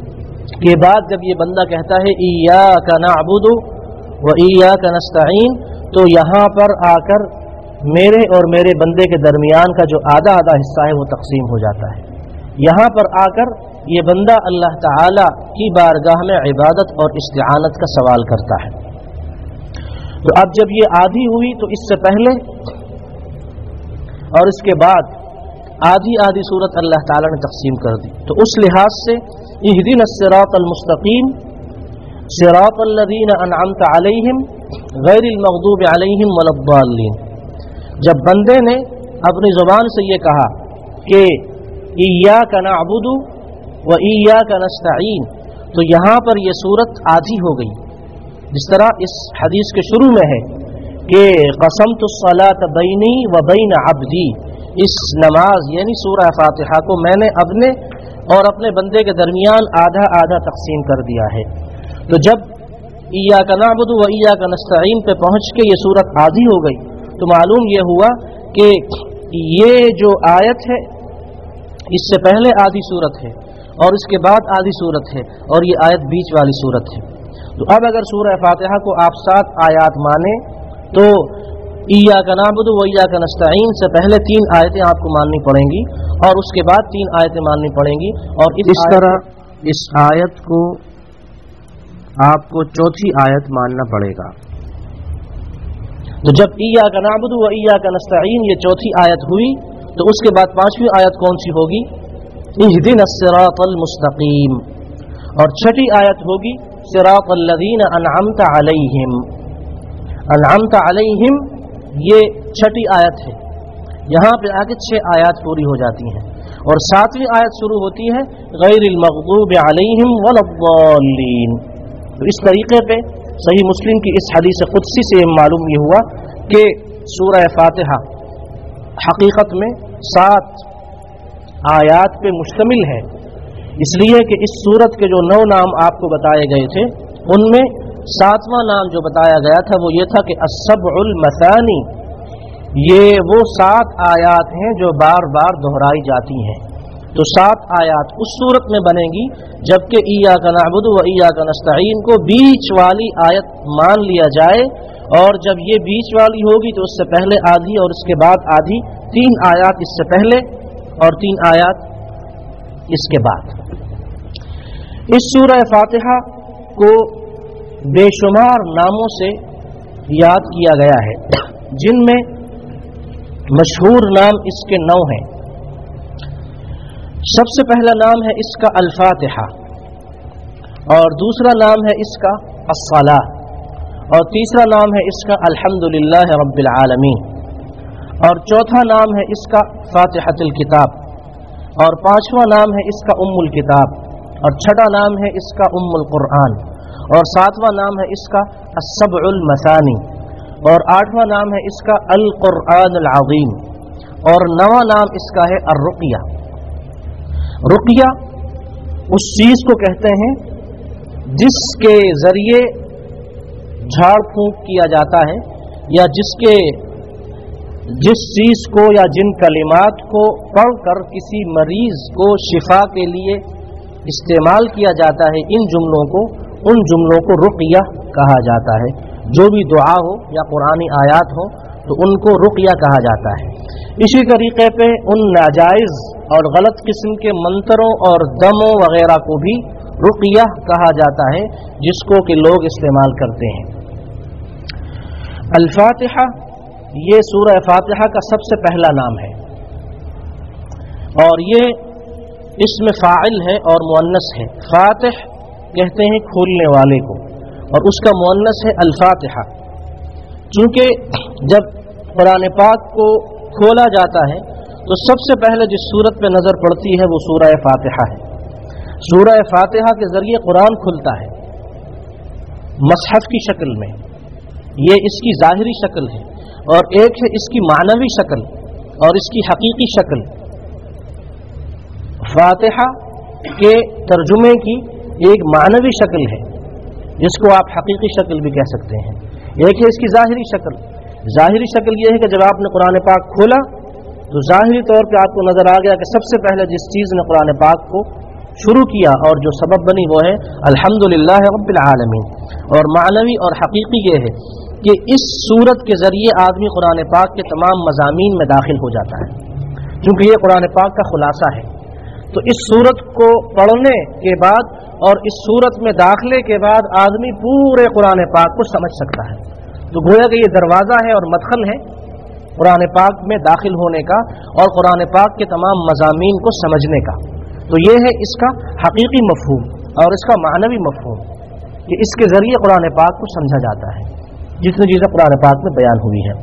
کے بعد جب یہ بندہ کہتا ہے ایاک نعبد و ایاک نستعین، تو یہاں پر آ کر میرے اور میرے بندے کے درمیان کا جو آدھا آدھا حصہ ہے وہ تقسیم ہو جاتا ہے۔ یہاں پر آ کر یہ بندہ اللہ تعالی کی بارگاہ میں عبادت اور استعانت کا سوال کرتا ہے۔ تو اب جب یہ آدھی ہوئی تو اس سے پہلے اور اس کے بعد آدھی آدھی صورت اللہ تعالی نے تقسیم کر دی۔ تو اس لحاظ سے اہدنا الصراط المستقیم صراط الذین انعمت علیہم غیر المغضوب علیہم ولا الضالین، جب بندے نے اپنی زبان سے یہ کہا کہ ایاک نعبد و ایاک نستعین، تو یہاں پر یہ صورت آدھی ہو گئی، جس طرح اس حدیث کے شروع میں ہے کہ قسمت الصلاۃ بینی و بین عبدی، اس نماز یعنی سورہ فاتحہ کو میں نے اپنے اور اپنے بندے کے درمیان آدھا آدھا تقسیم کر دیا ہے۔ تو جب ایاک نعبد و ایاک نستعین پہ پہنچ کے یہ صورت آدھی ہو گئی، تو معلوم یہ ہوا کہ یہ جو آیت ہے اس سے پہلے آدھی صورت ہے اور اس کے بعد آدھی صورت ہے، اور یہ آیت بیچ والی صورت ہے۔ تو اب اگر سورہ فاتحہ کو آپ سات آیات مانیں تو ایاک نعبد و ایاک نستعین سے پہلے تین آیتیں آپ کو ماننی پڑیں گی اور اس کے بعد تین آیتیں ماننی پڑیں گی، اور اس طرح اس آیت کو آپ کو چوتھی آیت ماننا پڑے گا۔ تو جب ایاک نعبد و ایاک نستعین یہ چوتھی آیت ہوئی، تو اس کے بعد پانچویں آیت کون سی ہوگی؟ اہدنا الصراط المستقیم، اور چھٹی آیت ہوگی صراط الذین انعمت علیہم۔ انعمت علیہم یہ چھٹی آیت ہے، یہاں پہ آگے چھ آیات پوری ہو جاتی ہیں، اور ساتویں آیت شروع ہوتی ہے غیر المغضوب علیہم ولا الضالین۔ تو اس طریقے پہ صحیح مسلم کی اس حدیث قدسی سے معلوم یہ ہوا کہ سورہ فاتحہ حقیقت میں سات آیات پہ مشتمل ہے، اس لیے کہ اس سورت کے جو نو نام آپ کو بتائے گئے تھے ان میں ساتواں نام جو بتایا گیا تھا وہ یہ تھا کہ السبع المثانی، یہ وہ سات آیات ہیں جو بار بار دہرائی جاتی ہیں۔ تو سات آیات اس صورت میں بنے گی جبکہ ایاک نعبد و ایاک نستعین کو بیچ والی آیت مان لیا جائے، اور جب یہ بیچ والی ہوگی تو اس سے پہلے آدھی اور اس کے بعد آدھی، تین آیات اس سے پہلے اور تین آیات اس کے بعد۔ اس سورہ فاتحہ کو بے شمار ناموں سے یاد کیا گیا ہے، جن میں مشہور نام اس کے نو ہیں۔ سب سے پہلا نام ہے اس کا الفاتحہ، اور دوسرا نام ہے اس کا الصلاۃ، اور تیسرا نام ہے اس کا الحمدللہ رب العالمین، اور چوتھا نام ہے اس کا فاتحۃ الکتاب، اور پانچواں نام ہے اس کا ام الکتاب، اور چھٹا نام ہے اس کا ام القرآن، اور ساتواں نام ہے اس کا السبع المثانی، اور آٹھواں نام ہے اس کا القرآن العظیم، اور نواں نام اس کا ہے الرقیہ۔ رقیہ اس چیز کو کہتے ہیں جس کے ذریعے جھاڑ پھونک کیا جاتا ہے، یا جس کے جس چیز کو یا جن کلمات کو پڑھ کر کسی مریض کو شفا کے لیے استعمال کیا جاتا ہے، ان جملوں کو ان جملوں کو رقیہ کہا جاتا ہے۔ جو بھی دعا ہو یا قرآنی آیات ہو تو ان کو رقیہ کہا جاتا ہے۔ اسی طریقے پہ ان ناجائز اور غلط قسم کے منتروں اور دموں وغیرہ کو بھی رقیہ کہا جاتا ہے، جس کو کہ لوگ استعمال کرتے ہیں۔ الفاتحہ یہ سورہ فاتحہ کا سب سے پہلا نام ہے، اور یہ اسم فاعل ہے اور مؤنث ہے۔ فاتح کہتے ہیں کھولنے والے کو، اور اس کا مؤنث ہے الفاتحہ۔ چونکہ جب قرآن پاک کو کھولا جاتا ہے تو سب سے پہلے جس سورت پہ نظر پڑتی ہے وہ سورہ فاتحہ ہے۔ سورہ فاتحہ کے ذریعے قرآن کھلتا ہے مصحف کی شکل میں، یہ اس کی ظاہری شکل ہے، اور ایک ہے اس کی معنوی شکل اور اس کی حقیقی شکل۔ فاتحہ کے ترجمے کی ایک معنوی شکل ہے جس کو آپ حقیقی شکل بھی کہہ سکتے ہیں، ایک ہے اس کی ظاہری شکل۔ ظاہری شکل یہ ہے کہ جب آپ نے قرآن پاک کھولا تو ظاہری طور پہ آپ کو نظر آ گیا کہ سب سے پہلے جس چیز نے قرآن پاک کو شروع کیا اور جو سبب بنی وہ ہے الحمدللہ رب العالمین۔ اور معنوی اور حقیقی یہ ہے کہ اس سورت کے ذریعے آدمی قرآن پاک کے تمام مضامین میں داخل ہو جاتا ہے، کیونکہ یہ قرآن پاک کا خلاصہ ہے۔ تو اس سورت کو پڑھنے کے بعد اور اس سورت میں داخلے کے بعد آدمی پورے قرآن پاک کو سمجھ سکتا ہے۔ تو گویا کہ یہ دروازہ ہے اور مدخل ہے قرآن پاک میں داخل ہونے کا اور قرآن پاک کے تمام مضامین کو سمجھنے کا۔ تو یہ ہے اس کا حقیقی مفہوم اور اس کا معنوی مفہوم کہ اس کے ذریعے قرآن پاک کو سمجھا جاتا ہے جتنی چیزیں قرآن پاک میں بیان ہوئی ہیں۔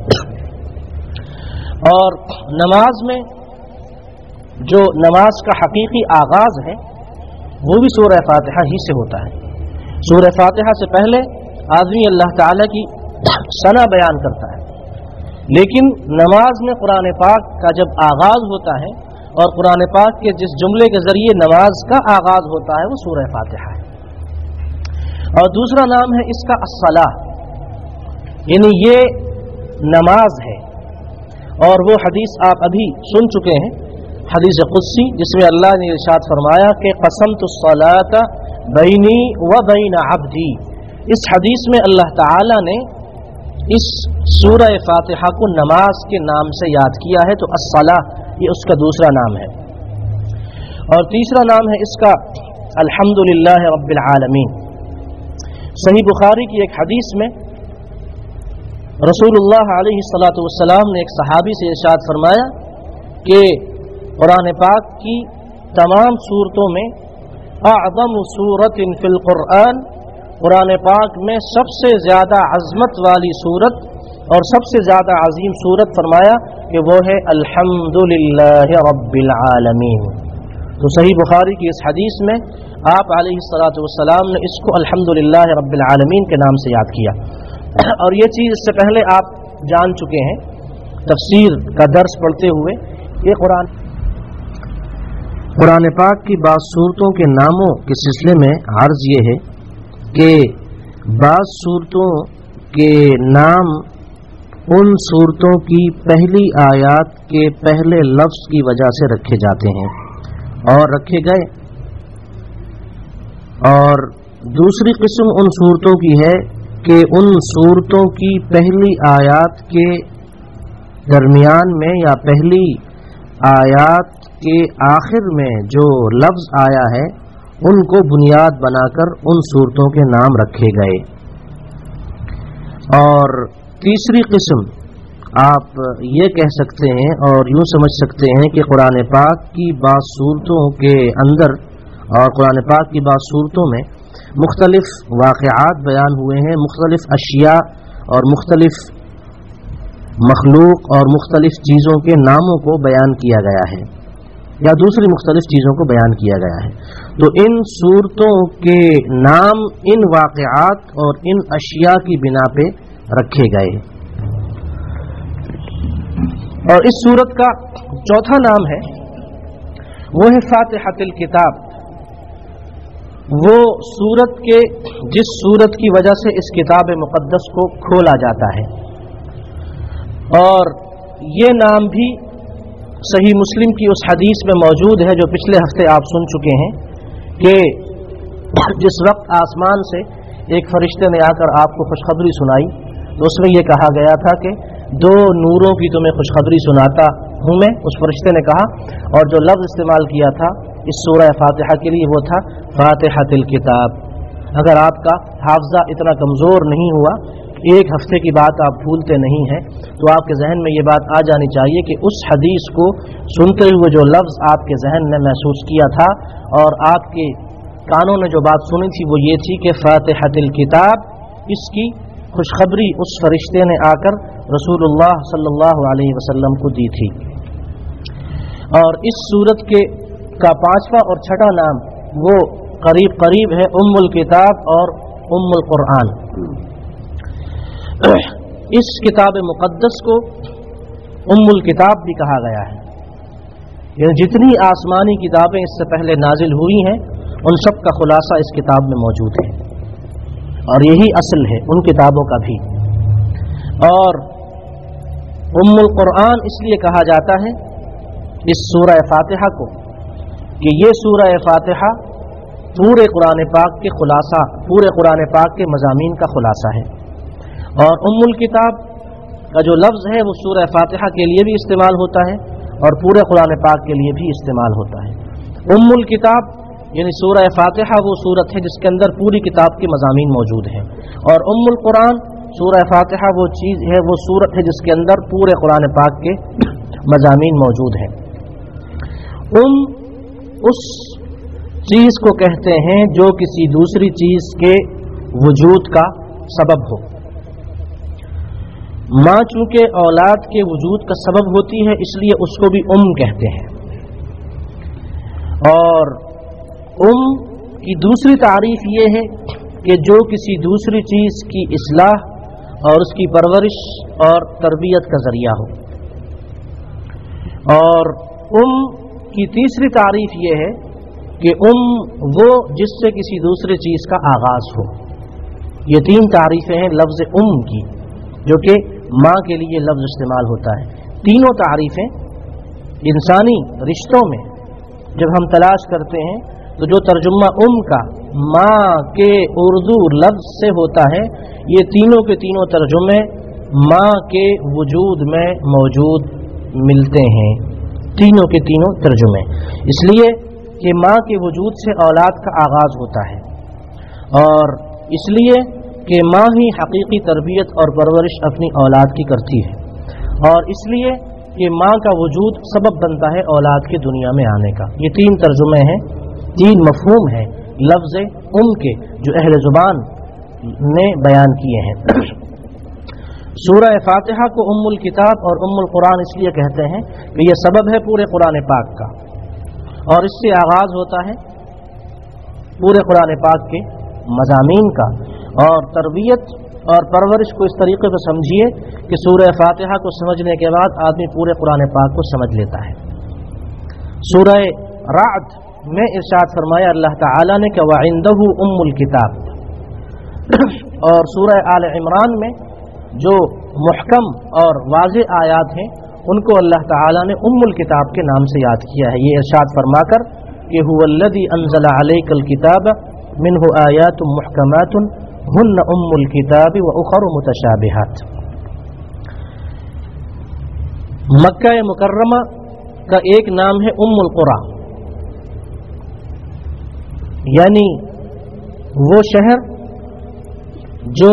اور نماز میں جو نماز کا حقیقی آغاز ہے وہ بھی سورہ فاتحہ ہی سے ہوتا ہے۔ سورہ فاتحہ سے پہلے آدمی اللہ تعالیٰ کی ثنا بیان کرتا ہے، لیکن نماز میں قرآن پاک کا جب آغاز ہوتا ہے اور قرآن پاک کے جس جملے کے ذریعے نماز کا آغاز ہوتا ہے وہ سورہ فاتحہ ہے۔ اور دوسرا نام ہے اس کا الصلاۃ، یعنی یہ نماز ہے۔ اور وہ حدیث آپ ابھی سن چکے ہیں، حدیث قدسی، جس میں اللہ نے ارشاد فرمایا کہ قسمت الصلاۃ بینی و بین عبدی۔ اس حدیث میں اللہ تعالی نے اس سورہ فاتحہ کو نماز کے نام سے یاد کیا ہے، تو الصلاۃ یہ اس کا دوسرا نام ہے۔ اور تیسرا نام ہے اس کا الحمدللہ رب العالمین۔ صحیح بخاری کی ایک حدیث میں رسول اللہ علیہ الصلاۃ والسلام نے ایک صحابی سے ارشاد فرمایا کہ قرآن پاک کی تمام صورتوں میں اعظم سورۃ فی القرآن، قرآن پاک میں سب سے زیادہ عظمت والی صورت اور سب سے زیادہ عظیم صورت فرمایا کہ وہ ہے الحمدللہ رب العالمین۔ تو صحیح بخاری کی اس حدیث میں آپ علیہ الصلاۃ والسلام نے اس کو الحمدللہ رب العالمین کے نام سے یاد کیا۔ اور یہ چیز اس سے پہلے آپ جان چکے ہیں تفسیر کا درس پڑھتے ہوئے کہ قرآن قرآن پاک کی بعض صورتوں کے ناموں کے سلسلے میں عرض یہ ہے کہ بعض صورتوں کے نام ان صورتوں کی پہلی آیات کے پہلے لفظ کی وجہ سے رکھے جاتے ہیں اور رکھے گئے، اور دوسری قسم ان صورتوں کی ہے کہ ان صورتوں کی پہلی آیات کے درمیان میں یا پہلی آیات کے آخر میں جو لفظ آیا ہے ان کو بنیاد بنا کر ان صورتوں کے نام رکھے گئے۔ اور تیسری قسم آپ یہ کہہ سکتے ہیں اور یوں سمجھ سکتے ہیں کہ قرآن پاک کی بعض صورتوں کے اندر اور قرآن پاک کی بعض صورتوں میں مختلف واقعات بیان ہوئے ہیں، مختلف اشیاء اور مختلف مخلوق اور مختلف چیزوں کے ناموں کو بیان کیا گیا ہے یا دوسری مختلف چیزوں کو بیان کیا گیا ہے. تو ان صورتوں کے نام ان واقعات اور ان اشیاء کی بنا پہ رکھے گئے. اور اس سورت کا چوتھا نام ہے وہ ہے فاتحۃ الکتاب. وہ سورت کے جس سورت کی وجہ سے اس کتاب مقدس کو کھولا جاتا ہے. اور یہ نام بھی صحیح مسلم کی اس حدیث میں موجود ہے جو پچھلے ہفتے آپ سن چکے ہیں کہ جس وقت آسمان سے ایک فرشتے نے آ کر آپ کو خوشخبری سنائی تو اس میں یہ کہا گیا تھا کہ دو نوروں کی تمہیں خوشخبری سناتا ہوں میں. اس فرشتے نے کہا اور جو لفظ استعمال کیا تھا اس سورہ فاتحہ کے لیے وہ تھا فاتحۃ الکتاب. اگر آپ کا حافظہ اتنا کمزور نہیں ہوا، ایک ہفتے کی بات آپ بھولتے نہیں ہیں، تو آپ کے ذہن میں یہ بات آ جانی چاہیے کہ اس حدیث کو سنتے ہوئے جو لفظ آپ کے ذہن نے محسوس کیا تھا اور آپ کے کانوں نے جو بات سنی تھی وہ یہ تھی کہ فاتحۃ الکتاب، اس کی خوشخبری اس فرشتے نے آ کر رسول اللہ صلی اللہ علیہ وسلم کو دی تھی. اور اس سورت کے کا پانچواں اور چھٹا نام وہ قریب قریب ہے ام الکتاب اور ام القرآن. اس کتاب مقدس کو ام الکتاب بھی کہا گیا ہے. یعنی جتنی آسمانی کتابیں اس سے پہلے نازل ہوئی ہیں ان سب کا خلاصہ اس کتاب میں موجود ہے اور یہی اصل ہے ان کتابوں کا بھی. اور ام القرآن اس لیے کہا جاتا ہے اس سورہ فاتحہ کو کہ یہ سورہ فاتحہ پورے قرآن پاک کے خلاصہ پورے قرآن پاک کے مضامین کا خلاصہ ہے. اور ام الکتاب کا جو لفظ ہے وہ سورہ فاتحہ کے لیے بھی استعمال ہوتا ہے اور پورے قرآن پاک کے لیے بھی استعمال ہوتا ہے. ام الکتاب یعنی سورہ فاتحہ وہ سورت ہے جس کے اندر پوری کتاب کے مضامین موجود ہیں، اور ام القرآن سورہ فاتحہ وہ چیز ہے وہ سورت ہے جس کے اندر پورے قرآن پاک کے مضامین موجود ہیں. ام اس چیز کو کہتے ہیں جو کسی دوسری چیز کے وجود کا سبب ہو. ماں چونکہ اولاد کے وجود کا سبب ہوتی ہے اس لیے اس کو بھی ام کہتے ہیں. اور ام کی دوسری تعریف یہ ہے کہ جو کسی دوسری چیز کی اصلاح اور اس کی پرورش اور تربیت کا ذریعہ ہو. اور ام کی تیسری تعریف یہ ہے کہ ام وہ جس سے کسی دوسری چیز کا آغاز ہو. یہ تین تعریفیں ہیں لفظ ام کی جو کہ ماں کے لیے لفظ استعمال ہوتا ہے. تینوں تعریفیں انسانی رشتوں میں جب ہم تلاش کرتے ہیں تو جو ترجمہ ام کا ماں کے اردو لفظ سے ہوتا ہے یہ تینوں کے تینوں ترجمے ماں کے وجود میں موجود ملتے ہیں. تینوں کے تینوں ترجمے اس لیے کہ ماں کے وجود سے اولاد کا آغاز ہوتا ہے، اور اس لیے کہ ماں ہی حقیقی تربیت اور پرورش اپنی اولاد کی کرتی ہے، اور اس لیے کہ ماں کا وجود سبب بنتا ہے اولاد کی دنیا میں آنے کا. یہ تین ترجمے ہیں، تین مفہوم ہیں لفظ ام کے جو اہل زبان نے بیان کیے ہیں. سورہ فاتحہ کو ام الکتاب اور ام القرآن اس لیے کہتے ہیں کہ یہ سبب ہے پورے قرآن پاک کا، اور اس سے آغاز ہوتا ہے پورے قرآن پاک کے مضامین کا. اور تربیت اور پرورش کو اس طریقے سے سمجھیے کہ سورہ فاتحہ کو سمجھنے کے بعد آدمی پورے قرآن پاک کو سمجھ لیتا ہے. سورہ رعد میں ارشاد فرمایا اللہ تعالی نے کہ وَعِندَهُ أُمُّ الْكِتَابِ، اور سورہ آل عمران میں جو محکم اور واضح آیات ہیں ان کو اللہ تعالی نے ام الکتاب کے نام سے یاد کیا ہے، یہ ارشاد فرما کر کہ هو الذی انزل علیک الکتاب منہ آیات محکمات ہن ام الکتاب واخر متشابہات. مکہ مکرمہ کا ایک نام ہے ام القری، یعنی وہ شہر جو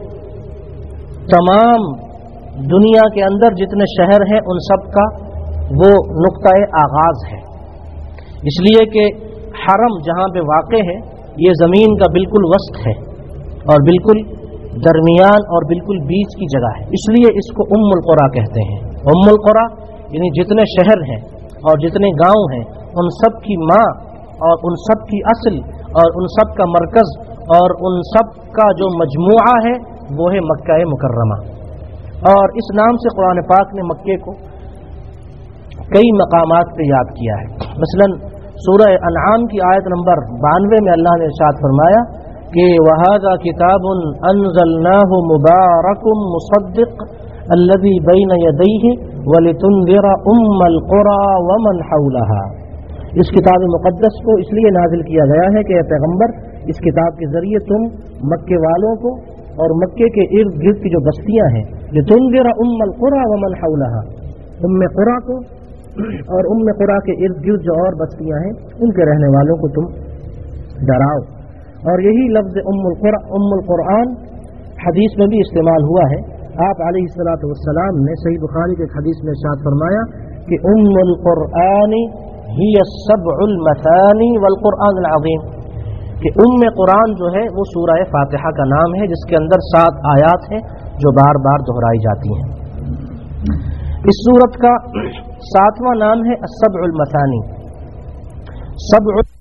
تمام دنیا کے اندر جتنے شہر ہیں ان سب کا وہ نقطۂ آغاز ہے، اس لیے کہ حرم جہاں پہ واقع ہے یہ زمین کا بالکل وسط ہے اور بالکل درمیان اور بالکل بیچ کی جگہ ہے، اس لیے اس کو ام القری کہتے ہیں۔ ام القری یعنی جتنے شہر ہیں اور جتنے گاؤں ہیں ان سب کی ماں اور ان سب کی اصل اور ان سب کا مرکز اور ان سب کا جو مجموعہ ہے وہ ہے مکہ مکرمہ۔ اور اس نام سے قرآن پاک نے مکے کو کئی مقامات پہ یاد کیا ہے۔ مثلا سورہ انعام کی آیت نمبر بانوے میں اللہ نے ارشاد فرمایا کہ وَهَذَا كِتَابٌ أَنزَلْنَاهُ مُبَارَكٌ مُصَدِّقٌ الَّذِي بَيْنَ يَدَيْهِ وَلِتُنذِرَ أُمَّ الْقُرَى وَمَنْ حَوْلَهَا۔ اس کتاب مقدس کو اس لیے نازل کیا گیا ہے کہ اے پیغمبر اس کتاب کے ذریعے تم مکے والوں کو اور مکے کے ارد گرد کی جو بستیاں ہیں لِتُنذِرَ أُمَّ الْقُرَى وَمَنْ حَوْلَهَا، ام قرى کو اور ام قرى کے ارد گرد جو اور بستیاں ہیں ان کے رہنے والوں کو تم ڈراؤ۔ اور یہی لفظ ام القرى ام القرآن حدیث میں بھی استعمال ہوا ہے۔ آپ علیہ الصلوۃ والسلام نے صحیح بخاری کے ایک حدیث میں ارشاد فرمایا کہ ام القرآن ہی السبع المثانی والقرآن العظیم، کہ ام قرآن جو ہے وہ سورہ فاتحہ کا نام ہے جس کے اندر سات آیات ہیں جو بار بار دہرائی جاتی ہیں۔ اس سورت کا ساتواں نام ہے السبع المثانی۔ سبع